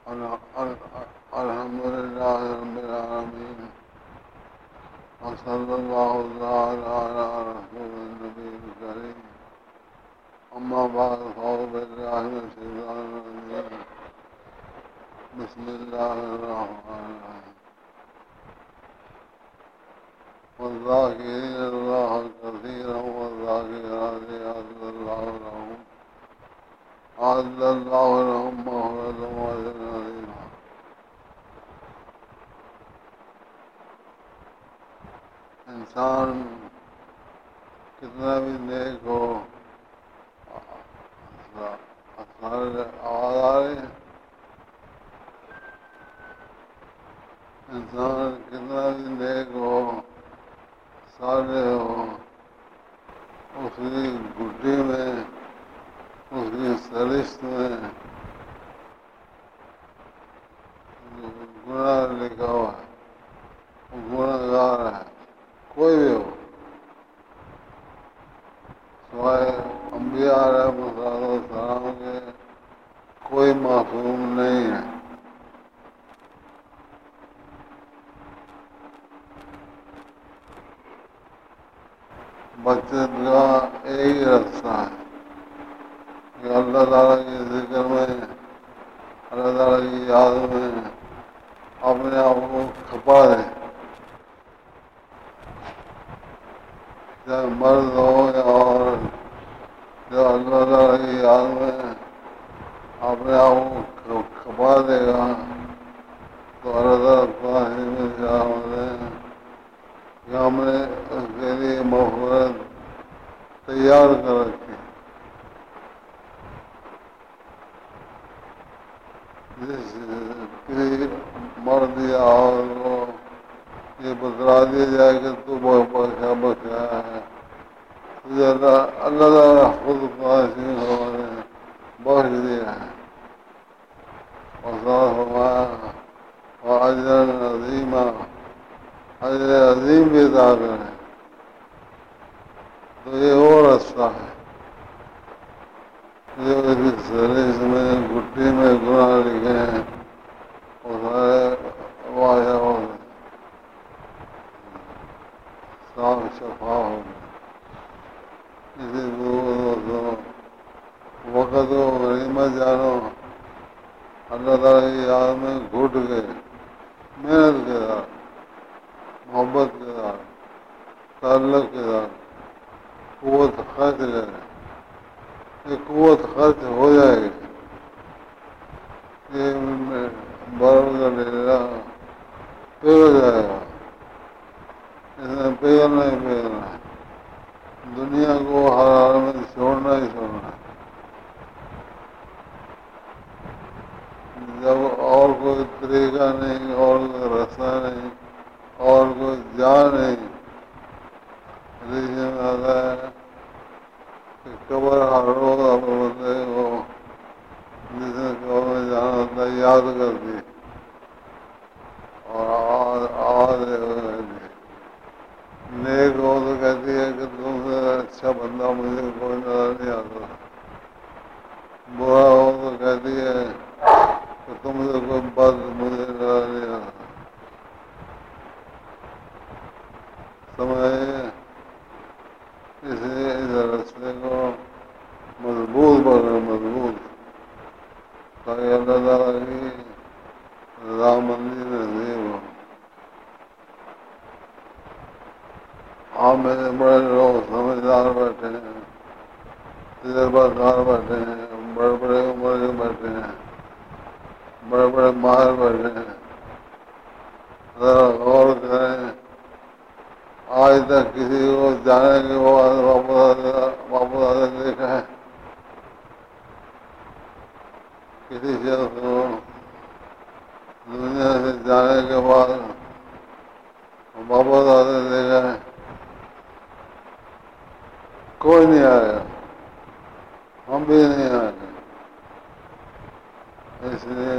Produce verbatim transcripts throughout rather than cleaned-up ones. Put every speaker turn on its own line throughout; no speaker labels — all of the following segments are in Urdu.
الحمد لله رب العالمين وصلى الله تعالى على رسول النبي الكريم أما بعد فأعوذ بالله من الشيطان الرجيم بسم الله الرحمن الرحيم والذاكرين الله كثيرا والذاكرات أعد الله لهم أعد الله لهم مغفرة وأجرا عظيما. انسان کتنا بھی نیک ہو، آواز آ رہی ہے، انسان کتنا بھی نیک ہو، صالح ہو، اس کی گڈی میں، اس کی سرشت میں گناہ لکھا ہوا ہے، وہ گناہ گار ہے، کوئی بھی ہو، سوائے انبیاء علیہ السلام کے کوئی معصوم نہیں ہے. بچت کا ایک ہی راستہ ہے کہ اللہ تعالیٰ کے ذکر میں، اللہ تعالیٰ کی یاد میں اپنے آپ کو کھپا دیں، چاہے مرد ہو یا عورت. جو اللہ تعالیٰ کی یاد میں اپنے آپ کو کھپا دے گا تو اللہ تعالیٰ میں کیا ہوتے ہیں کہ ہم نے اس کے لیے مغفرت تیار کر رکھی. جس کسی مرد یا عورت کو یہ بتلا دیا جائے کہ تو بہت بچا بچا ہے، اللہ تعالیٰ خود قاسم ہمارے بخش دیا ہے اور ساتھ فرمایا اور اجر عظیمہ، اجر عظیم بھی ادا کریں. تو یہ وہ راستہ ہے جو سرس میں گٹی میں گناہ لکھے ہیں وہ سارے واضح ہو گئے، صاف شفا ہو گئے. اسی دوستوں وقت و غنیمت جانو، اللہ تعالیٰ کی یاد میں گھٹ کے محنت کے ساتھ، محبت کے ساتھ، تعلق کے ساتھ قوت خرچ کرے. یہ قوت خرچ ہو جائے گی، یہ برف کا ڈیرا پگھل جائے گا. اس میں پگھلنا ہی پگھلنا ہے، دنیا کو ہر حال میں چھوڑنا ہی چھوڑنا ہے. جب اور کوئی طریقہ نہیں، اور کوئی راستہ نہیں، اور کوئی جان نہیں، ریشن میں آتا ہے کہ قبر ہر روز اپنے بندے کو جس نے قبر میں جانا ہوتا ہے یاد کرتی اور آواز آواز نیک ہو تو کہتی ہے کہ تم سے اچھا بندہ مجھے کوئی نظر نہیں آتا، برا ہو تو کہتی ہے کہ تم سے کوئی بد مجھے نظر نہیں آتا. سمجھے؟ اس لیے اس راستے کو مضبوط بنا، مضبوط، تاکہ اللہ تعالیٰ کی رضامندی نصیب ہو. آپ میرے بڑے لوگ سمجھدار بیٹھے ہیں، تجربہ کار بیٹھے ہیں، بڑے بڑے عمر کے بیٹھے ہیں، بڑے بڑے ماہر بیٹھے ہیں. ذرا غور کریں، آج تک کسی کو جانے کے بعد واپس آتے دیکھا ہے؟ کسی شخص کو دنیا سے جانے کے بعد واپس آتے دیکھا ہے؟ کوئی نہیں آیا، ہم بھی نہیں آئے. اس لیے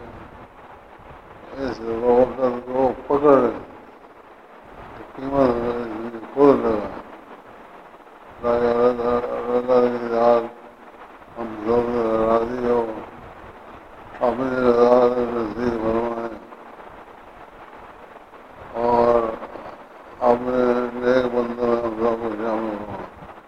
اس وقت کو پکڑ قیمت خود لگا تاکہ اللہ کی ذات ہم لوگ راضی ہو اپنی رضا نصیب فرمائیں اور اپنے نیک بندوں میں ہم سب کو شامل ہوں۔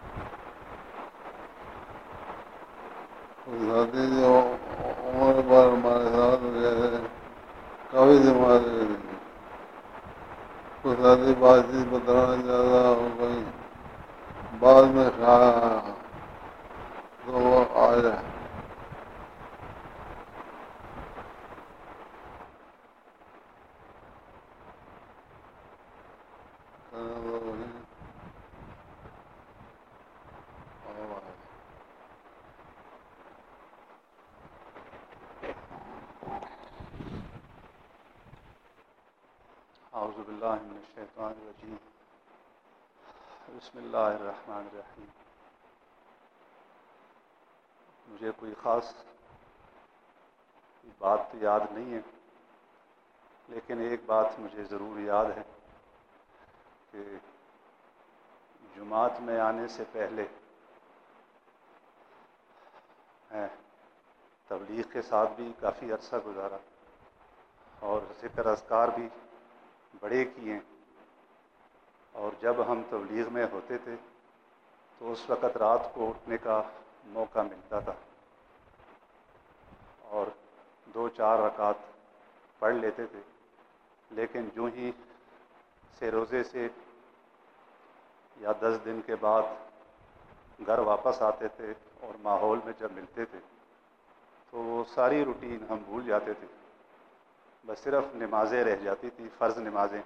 ساتھی جو عمر پر ہمارے ساتھ گئے تھے کافی ذمہ داری تھی، کچھ ساتھی بات چیت بتانا زیادہ ہو گئی، بعد میں کھایا تو وہ آ جائے۔
اعوذ باللہ من الشیطان الرجیم، بسم اللہ الرحمن الرحیم۔ مجھے کوئی خاص بات تو یاد نہیں ہے، لیکن ایک بات مجھے ضرور یاد ہے کہ جماعت میں آنے سے پہلے میں تبلیغ کے ساتھ بھی کافی عرصہ گزارا اور ذکر اذکار بھی بڑے کیے، اور جب ہم تبلیغ میں ہوتے تھے تو اس وقت رات کو اٹھنے کا موقع ملتا تھا اور دو چار رکعت پڑھ لیتے تھے، لیکن جو ہی سے روزے سے یا دس دن کے بعد گھر واپس آتے تھے اور ماحول میں جب ملتے تھے تو وہ ساری روٹین ہم بھول جاتے تھے، بس صرف نمازیں رہ جاتی تھی، فرض نمازیں۔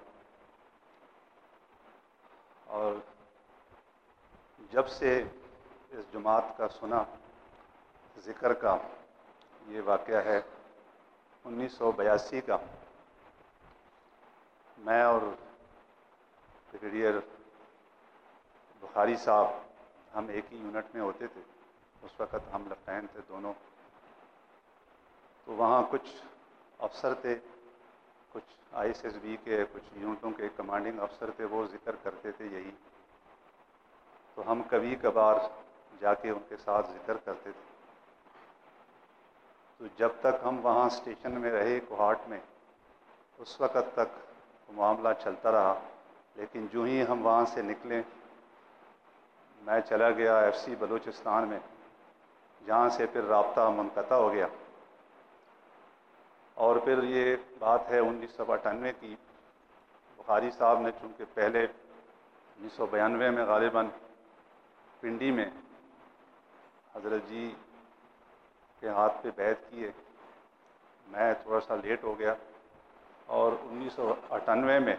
اور جب سے اس جماعت کا سنا ذکر کا، یہ واقعہ ہے انیس سو بیاسی کا، میں اور بریگیڈیئر بخاری صاحب ہم ایک ہی یونٹ میں ہوتے تھے، اس وقت ہم لیفٹیننٹ تھے دونوں، تو وہاں کچھ افسر تھے، کچھ آئی ایس ایس بی کے کچھ یونٹوں کے کمانڈنگ افسر تھے، وہ ذکر کرتے تھے یہی، تو ہم کبھی کبھار جا کے ان کے ساتھ ذکر کرتے تھے۔ تو جب تک ہم وہاں اسٹیشن میں رہے کوہاٹ میں، اس وقت تک معاملہ چلتا رہا، لیکن جو ہی ہم وہاں سے نکلے میں چلا گیا ایف سی بلوچستان میں، جہاں سے پھر رابطہ منقطع ہو گیا۔ اور پھر یہ بات ہے انیس سو اٹھانوے کی، بخاری صاحب نے چونکہ پہلے انیس سو بیانوے میں غالباً پنڈی میں حضرت جی کے ہاتھ پہ بیعت کیے، میں تھوڑا سا لیٹ ہو گیا، اور انیس سو اٹھانوے میں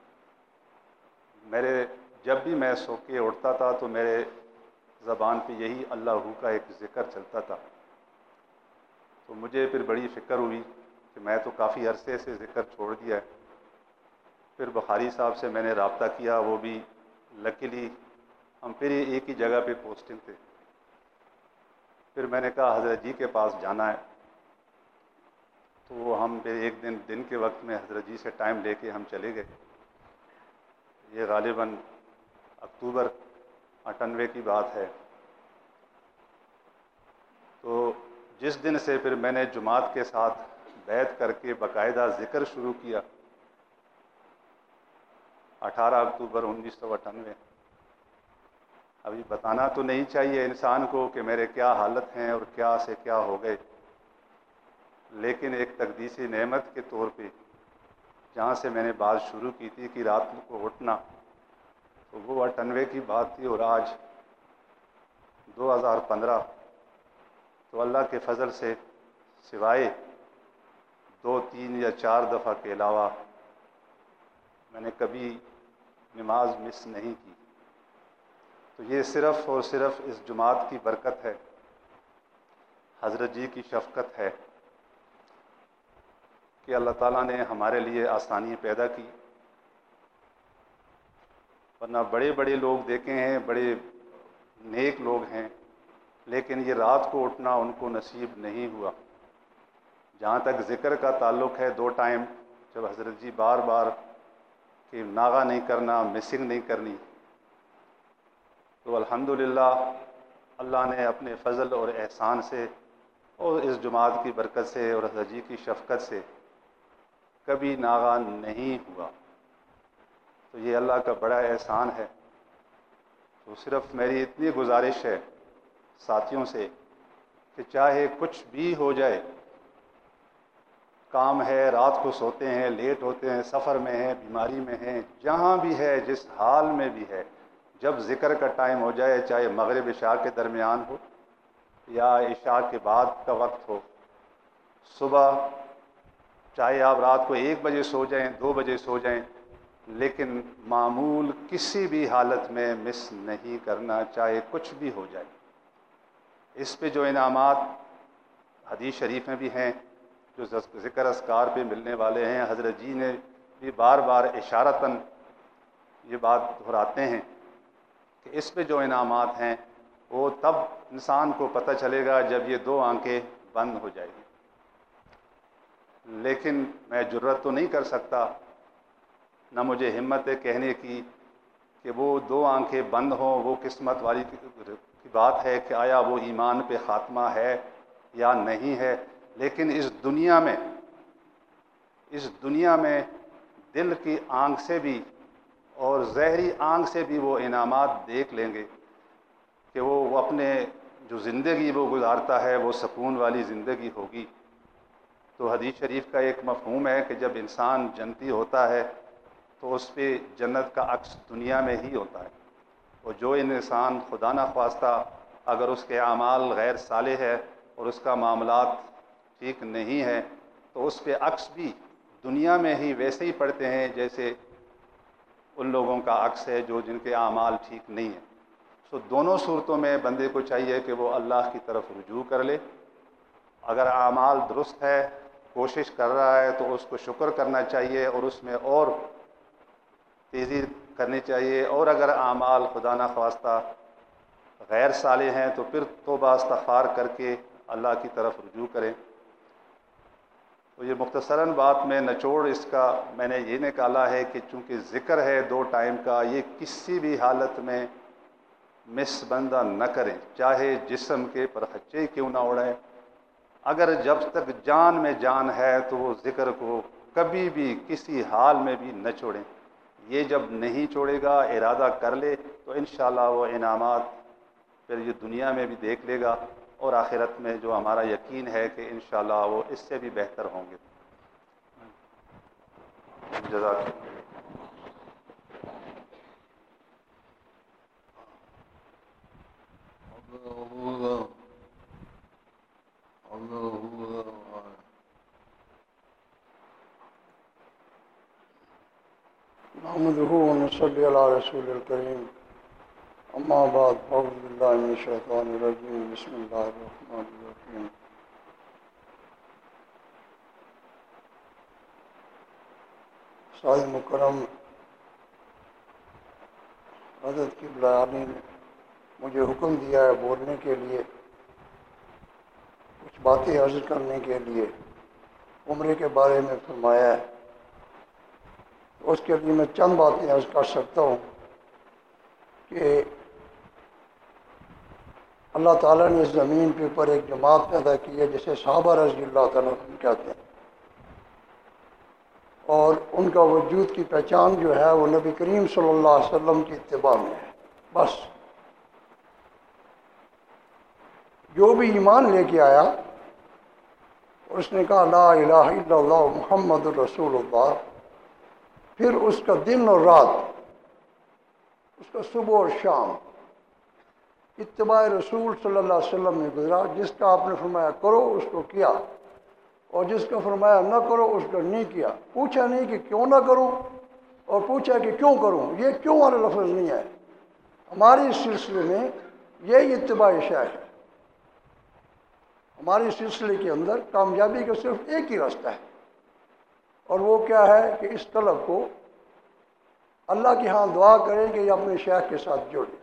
میرے جب بھی میں سو کے اٹھتا تھا تو میرے زبان پہ یہی اللہ کا ایک ذکر چلتا تھا، تو مجھے پھر بڑی فکر ہوئی کہ میں تو کافی عرصے سے ذکر چھوڑ دیا ہے۔ پھر بخاری صاحب سے میں نے رابطہ کیا، وہ بھی لکیلی ہم پھر ایک ہی جگہ پہ پوسٹنگ تھے۔ پھر میں نے کہا حضرت جی کے پاس جانا ہے، تو ہم پھر ایک دن دن کے وقت میں حضرت جی سے ٹائم لے کے ہم چلے گئے۔ یہ غالباً اکتوبر اٹھانوے کی بات ہے۔ تو جس دن سے پھر میں نے جماعت کے ساتھ بیعت کر کے باقاعدہ ذکر شروع کیا، اٹھارہ اکتوبر انیس سو اٹھانوے۔ ابھی بتانا تو نہیں چاہیے انسان کو کہ میرے کیا حالت ہیں اور کیا سے کیا ہو گئے، لیکن ایک تقدیسی نعمت کے طور پہ جہاں سے میں نے بات شروع کی تھی کہ رات کو اٹھنا، تو وہ اٹھانوے کی بات تھی، اور آج دو ہزار پندرہ، تو اللہ کے فضل سے سوائے دو تین یا چار دفعہ کے علاوہ میں نے کبھی نماز مس نہیں کی۔ تو یہ صرف اور صرف اس جماعت کی برکت ہے، حضرت جی کی شفقت ہے کہ اللہ تعالیٰ نے ہمارے لیے آسانی پیدا کی، ورنہ بڑے بڑے لوگ دیکھے ہیں، بڑے نیک لوگ ہیں، لیکن یہ رات کو اٹھنا ان کو نصیب نہیں ہوا۔ جہاں تک ذکر کا تعلق ہے، دو ٹائم جب حضرت جی بار بار کہ ناغہ نہیں کرنا، مسنگ نہیں کرنی، تو الحمدللہ اللہ نے اپنے فضل اور احسان سے اور اس جماعت کی برکت سے اور حضرت جی کی شفقت سے کبھی ناغہ نہیں ہوا، تو یہ اللہ کا بڑا احسان ہے۔ تو صرف میری اتنی گزارش ہے ساتھیوں سے کہ چاہے کچھ بھی ہو جائے، کام ہے، رات کو سوتے ہیں، لیٹ ہوتے ہیں، سفر میں ہیں، بیماری میں ہیں، جہاں بھی ہے، جس حال میں بھی ہے، جب ذکر کا ٹائم ہو جائے، چاہے مغرب عشاء کے درمیان ہو یا عشاء کے بعد کا وقت ہو، صبح چاہے آپ رات کو ایک بجے سو جائیں، دو بجے سو جائیں، لیکن معمول کسی بھی حالت میں مس نہیں کرنا، چاہے کچھ بھی ہو جائے۔ اس پہ جو انعامات حدیث شریف میں بھی ہیں، جو ذکر اذکار پہ ملنے والے ہیں، حضرت جی نے بھی بار بار اشارتاً یہ بات دہراتے ہیں کہ اس پہ جو انعامات ہیں وہ تب انسان کو پتہ چلے گا جب یہ دو آنکھیں بند ہو جائیں گی۔ لیکن میں جرت تو نہیں کر سکتا، نہ مجھے ہمت ہے کہنے کی کہ وہ دو آنکھیں بند ہوں، وہ قسمت والی کی بات ہے کہ آیا وہ ایمان پہ خاتمہ ہے یا نہیں ہے۔ لیکن اس دنیا میں اس دنیا میں دل کی آنکھ سے بھی اور ظاہری آنکھ سے بھی وہ انعامات دیکھ لیں گے کہ وہ اپنے جو زندگی وہ گزارتا ہے وہ سکون والی زندگی ہوگی۔ تو حدیث شریف کا ایک مفہوم ہے کہ جب انسان جنتی ہوتا ہے تو اس پہ جنت کا عکس دنیا میں ہی ہوتا ہے، اور جو انسان خدا نخواستہ اگر اس کے اعمال غیر صالح ہے اور اس کا معاملات ٹھیک نہیں ہے تو اس پہ عکس بھی دنیا میں ہی ویسے ہی پڑتے ہیں جیسے ان لوگوں کا عکس ہے جو جن کے اعمال ٹھیک نہیں ہیں۔ سو دونوں صورتوں میں بندے کو چاہیے کہ وہ اللہ کی طرف رجوع کر لے۔ اگر اعمال درست ہے، کوشش کر رہا ہے تو اس کو شکر کرنا چاہیے اور اس میں اور تیزی کرنی چاہیے، اور اگر اعمال خدا نخواستہ غیر صالح ہیں تو پھر توبہ استغفار کر کے اللہ کی طرف رجوع کریں۔ تو یہ مختصراً بات میں نچوڑ اس کا میں نے یہ نکالا ہے کہ چونکہ ذکر ہے دو ٹائم کا، یہ کسی بھی حالت میں مس بندہ نہ کریں، چاہے جسم کے پرخچے کیوں نہ اڑیں۔ اگر جب تک جان میں جان ہے تو وہ ذکر کو کبھی بھی کسی حال میں بھی نہ چھوڑیں۔ یہ جب نہیں چھوڑے گا، ارادہ کر لے تو انشاءاللہ وہ انعامات پھر یہ دنیا میں بھی دیکھ لے گا، اور آخرت میں جو ہمارا یقین ہے کہ انشاءاللہ وہ اس سے بھی بہتر ہوں گے۔ جزاک اللہ۔
نحمده ونصلي على رسول الكريم، اما بعد، اعوذ بالله من الشيطان الرجيم، بسم الله الرحمن الرحيم۔ سعید مکرم حضرت قبلہ عالی نے مجھے حکم دیا ہے بولنے کے لیے، کچھ باتیں عرض کرنے کے لیے۔ عمرے کے بارے میں فرمایا ہے، اس کے لیے میں چند باتیں عرض کر سکتا ہوں کہ اللہ تعالیٰ نے اس زمین کے اوپر ایک جماعت پیدا کی ہے جسے صحابہ رضی اللہ تعالیٰ عنہم کہتے ہیں، اور ان کا وجود کی پہچان جو ہے وہ نبی کریم صلی اللہ علیہ وسلم کی اتباع میں ہے۔ بس جو بھی ایمان لے کے آیا اور اس نے کہا لا الہ الا اللہ محمد الرسول اللہ، پھر اس کا دن اور رات، اس کا صبح اور شام اتباع رسول صلی اللہ علیہ وسلم میں گزرا۔ جس کا آپ نے فرمایا کرو اس کو کیا، اور جس کا فرمایا نہ کرو اس کو نہیں کیا۔ پوچھا نہیں کہ کیوں نہ کروں، اور پوچھا کہ کیوں کروں۔ یہ کیوں والا لفظ نہیں ہے ہماری اس سلسلے میں، یہی اتباع شیخ ہے۔ ہمارے سلسلے کے اندر کامیابی کا صرف ایک ہی راستہ ہے، اور وہ کیا ہے کہ اس طلب کو اللہ کی ہاں دعا کریں کہ یہ اپنے شیخ کے ساتھ جوڑے۔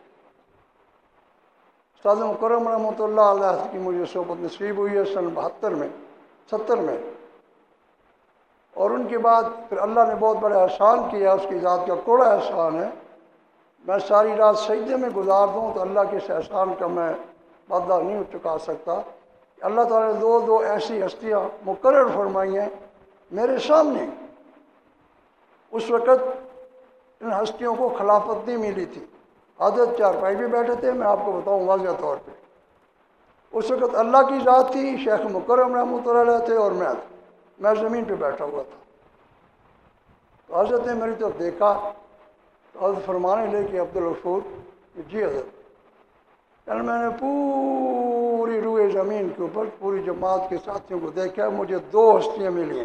استاد مکرم رحمۃ اللہ علیہ کی مجھے صحبت نصیب ہوئی ہے سن بہتر میں ستر میں، اور ان کے بعد پھر اللہ نے بہت بڑا احسان کیا، اس کی ذات کا کوڑا احسان ہے۔ میں ساری رات سجدے میں گزار دوں تو اللہ کے اس احسان کا میں بدلہ نہیں چکا سکتا۔ کہ اللہ تعالیٰ نے دو دو ایسی ہستیاں مقرر فرمائی ہیں میرے سامنے. اس وقت ان ہستیوں کو خلافت نہیں ملی تھی. حضرت چارپائی بھی بیٹھے تھے، میں آپ کو بتاؤں واضح طور پہ. اس وقت اللہ کی ذات تھی، شیخ مکرم رحمۃ اللہ علیہ تھے اور میں میں زمین پہ بیٹھا ہوا تھا. تو حضرت نے میری طرف دیکھا تو حضرت فرمانے لے کہ عبدالغفور کہ جی حضرت. کل میں نے پوری روئے زمین کے اوپر پوری جماعت کے ساتھیوں کو دیکھا، مجھے دو ہستیاں ملی ہیں،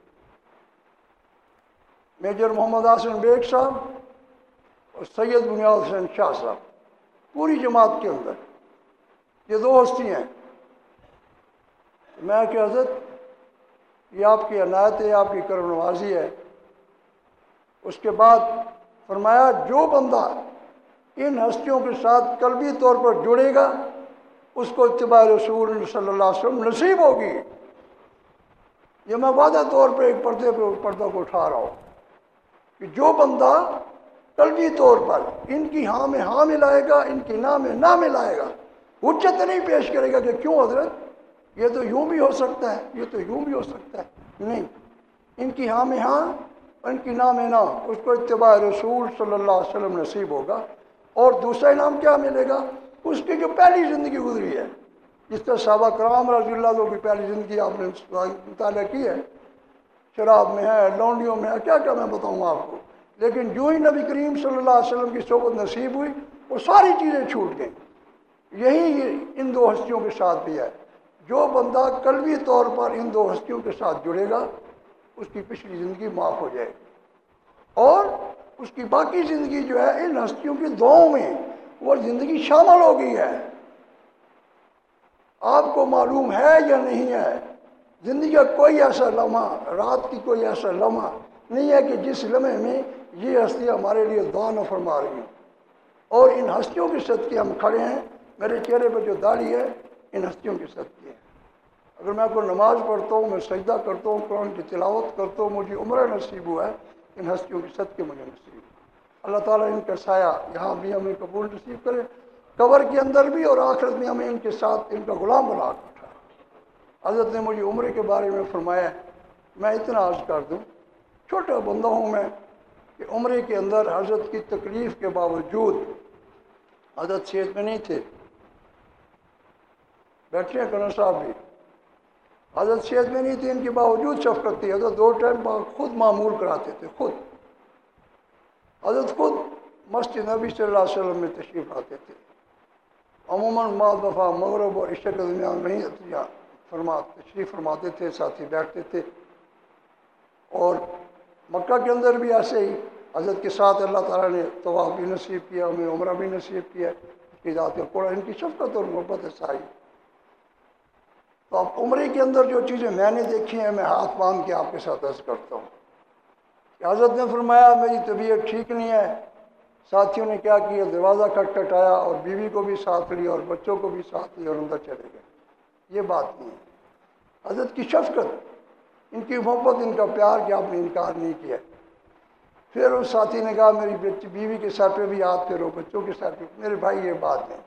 میجر محمد حسن بیگ صاحب اور سید بنیاد حسین شاہ صاحب. پوری جماعت کے اندر یہ دو ہستی ہیں. میں کہ حضرت یہ آپ کی عنایت ہے، آپ کی کرم نوازی ہے. اس کے بعد فرمایا جو بندہ ان ہستیوں کے ساتھ قلبی طور پر جڑے گا اس کو اتباع رسول صلی اللہ علیہ وسلم نصیب ہوگی. یہ میں وعدہ طور پہ ایک پردے پہ پردہ کو اٹھا رہا ہوں کہ جو بندہ قلبی طور پر ان کی ہاں میں ہاں ملائے گا، ان کی نہ میں نہ ملائے گا، حجت نہیں پیش کرے گا کہ کیوں حضرت یہ تو یوں بھی ہو سکتا ہے، یہ تو یوں بھی ہو سکتا ہے. نہیں، ان کی ہاں میں ہاں، ان کی نہ میں نہ، اس کو اتباع رسول صلی اللہ علیہ وسلم نصیب ہوگا. اور دوسرا انعام کیا ملے گا؟ اس کی جو پہلی زندگی گزری ہے، جس طرح صحابہ کرام رضی اللہ عنہ کی پہلی زندگی آپ نے مطالعہ کی ہے، شراب میں ہے، لونڈیوں میں ہے، کیا کیا میں بتاؤں آپ کو. لیکن جو ہی نبی کریم صلی اللہ علیہ وسلم کی صحبت نصیب ہوئی وہ ساری چیزیں چھوٹ گئیں. یہی ان دو ہستیوں کے ساتھ بھی ہے. جو بندہ قلبی طور پر ان دو ہستیوں کے ساتھ جڑے گا اس کی پچھلی زندگی معاف ہو جائے گی اور اس کی باقی زندگی جو ہے ان ہستیوں کی دعاؤں میں وہ زندگی شامل ہو گئی ہے. آپ کو معلوم ہے یا نہیں ہے، زندگی کا کوئی ایسا لمحہ، رات کی کوئی ایسا لمحہ نہیں ہے کہ جس لمحے میں یہ ہستیاں ہمارے لیے دعا نہ فرما رہی ہیں. اور ان ہستیوں کے صدقے ہم کھڑے ہیں. میرے چہرے پہ جو داڑھی ہے ان ہستیوں کے صدقے ہے. اگر میں کوئی نماز پڑھتا ہوں، میں سجدہ کرتا ہوں، قرآن کی تلاوت کرتا ہوں، مجھے عمرہ نصیب ہوا ہے، ان ہستیوں کے صدقے مجھے نصیب ہے. اللہ تعالیٰ ان کا سایہ یہاں بھی ہمیں قبول نصیب کرے، قبر کے اندر بھی اور آخرت میں ہمیں ان کے ساتھ ان کا غلام بنا کر اٹھا. حضرت نے مجھے عمرے کے بارے میں فرمایا. میں اتنا عرض کر دوں، چھوٹا بندہ ہوں میں، کہ عمرے کے اندر حضرت کی تکلیف کے باوجود حضرت صحت میں نہیں تھے، بیٹھے ہیں کنر صاحب بھی، حضرت صحت میں نہیں تھے، ان کے باوجود شفقت تھی. حضرت دو ٹائم خود معمول کراتے تھے، خود حضرت خود مسجد نبی صلی اللہ علیہ وسلم میں تشریف لاتے تھے. عموماً بعض دفعہ مغرب اور عشاء کے درمیان نہیں فرما تشریف فرماتے تھے، ساتھی بیٹھتے تھے. اور مکہ کے اندر بھی ایسے ہی حضرت کے ساتھ اللہ تعالیٰ نے طواف بھی نصیب کیا، ہمیں عمرہ بھی نصیب کیا. اس کی ذات کا قرآن ان کی شفقت اور محبت ہے ساری. تو اب عمرے کے اندر جو چیزیں میں نے دیکھی ہیں میں ہاتھ باندھ کے آپ کے ساتھ عرض کرتا ہوں کہ حضرت نے فرمایا میری طبیعت ٹھیک نہیں ہے. ساتھیوں نے کیا کیا، دروازہ کھٹ کھٹایا اور بیوی کو بھی ساتھ لیا اور بچوں کو بھی ساتھ لیا اور اندر چلے گئے. یہ بات نہیں ہے. حضرت کی شفقت، ان کی محبت، ان کا پیار کہ آپ نے انکار نہیں کیا. پھر اس ساتھی نے کہا میری بیوی کے سر پہ بھی ہاتھ پھیرو، بچوں کے سر پہ. میرے بھائی یہ بات نہیں.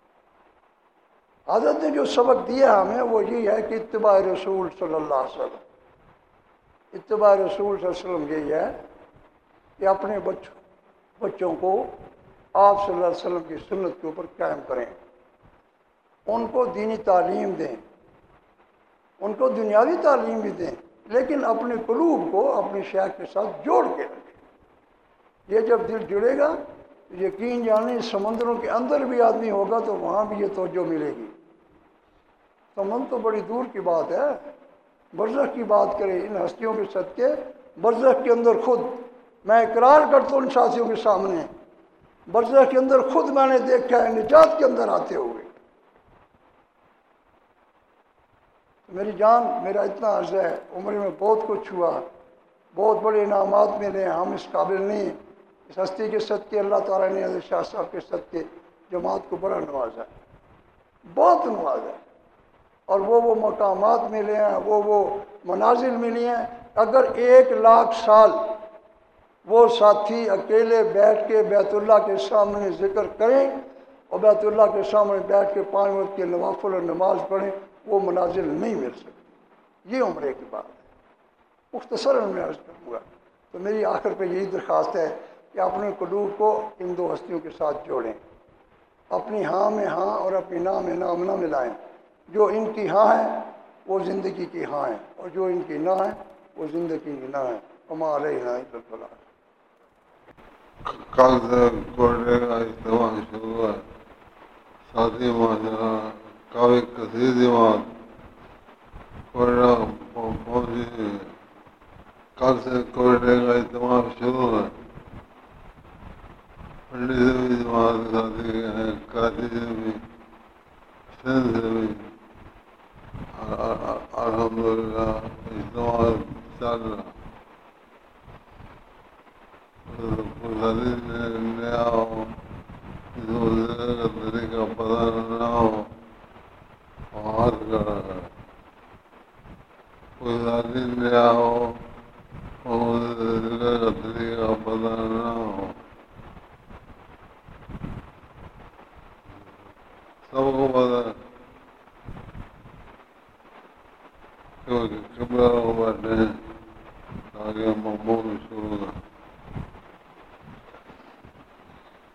حضرت نے جو سبق دیا ہمیں وہ یہ ہے کہ اتباع رسول صلی اللہ علیہ وسلم، اتباع رسول صلی اللہ علیہ وسلم یہی ہے کہ اپنے بچوں بچوں کو آپ صلی اللہ علیہ وسلم کی سنت کے اوپر قائم کریں، ان کو دینی تعلیم دیں، ان کو دنیاوی تعلیم بھی دیں، لیکن اپنے قلوب کو اپنے شیخ کے ساتھ جوڑ کے رکھیں. یہ جب دل جڑے گا یقین جانے سمندروں کے اندر بھی آدمی ہوگا تو وہاں بھی یہ توجہ ملے گی. سمندر تو بڑی دور کی بات ہے، برزخ کی بات کریں. ان ہستیوں کے صدقے برزخ کے اندر خود میں اقرار کرتا ہوں ان ساتھیوں کے سامنے، برزخ کے اندر خود میں نے دیکھا ہے نجات کے اندر آتے ہوئے. میری جان، میرا اتنا عرض ہے، عمر میں بہت کچھ ہوا، بہت بڑے انعامات ملے ہیں، ہم اس قابل نہیں. اس ہستی کے صدقے اللہ تعالیٰ نے حضرت شاہ صاحب کے صدقے جماعت کو بڑا نوازا ہے، بہت نوازا ہے. اور وہ وہ مقامات ملے ہیں، وہ وہ منازل ملی ہیں. اگر ایک لاکھ سال وہ ساتھی اکیلے بیٹھ کے بیت اللہ کے سامنے ذکر کریں اور بیت اللہ کے سامنے بیٹھ کے پانچ وقت کے نوافل اور نماز پڑھیں، وہ منازل نہیں مل سکتی. یہ عمرے کی بات ہے. مختصراً میں عرض کروں گا. تو میری آخر پہ یہی درخواست ہے کہ اپنے قلوب کو ان دو ہستیوں کے ساتھ جوڑیں، اپنی ہاں میں ہاں اور اپنی نہ میں نہ نہ ملائیں. جو ان کی ہاں ہے وہ زندگی کی ہاں ہے، اور جو ان کی نہ ہے وہ زندگی کی نہ ہے. وما علینا الا البلاغ.
کل سے کوئٹے کا اجتماع شروع ہے. ساتھی ماشاء کافی کثیر جماعت کوئٹہ پہنچی ہے. کل سے کوئٹے کا اجتماع شروع ہے. پنڈی سے بھی جماعت کے ساتھی ہیں، کراچی سے بھی، سندھ سے بھی. الحمدللہ اجتماع چل رہا. ساتھی نیا ہو، دوسرے کا طریقہ پتہ نہ ہو، ہاتھ کر رہا ہے. کوئی ساتھی نیا ہو اور دوسرے کا طریقہ پتہ نہ ہو. سب کو پتہ ہے کہ قبلہ کو بیٹھے ہیں تاکہ ہم مقبول شروع کریں.